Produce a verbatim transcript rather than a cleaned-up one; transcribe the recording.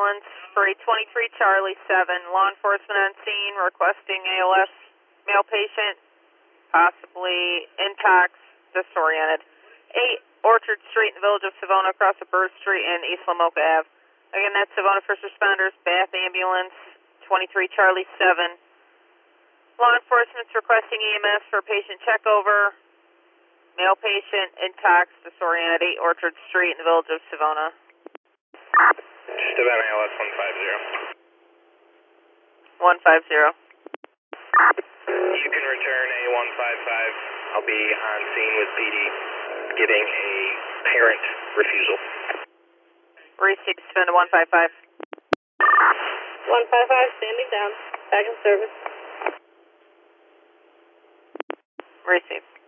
ambulance for a twenty-three Charlie seven. Law enforcement on scene requesting A L S, male patient, possibly intox, disoriented. eight Orchard Street in the village of Savona, across the Bird Street and East Lamoka Ave. Again, that's Savona First Responders, Bath Ambulance, twenty-three Charlie seven. Law enforcement's requesting E M S for patient checkover. Male patient, intox, disoriented, eight Orchard Street in the village of Savona. Savannah A L S one five zero. one five zero. You can return A one five five. I'll be on scene with P D getting a parent refusal. Receive, suspend to one five five. one five five, standing down. Back in service. Receive.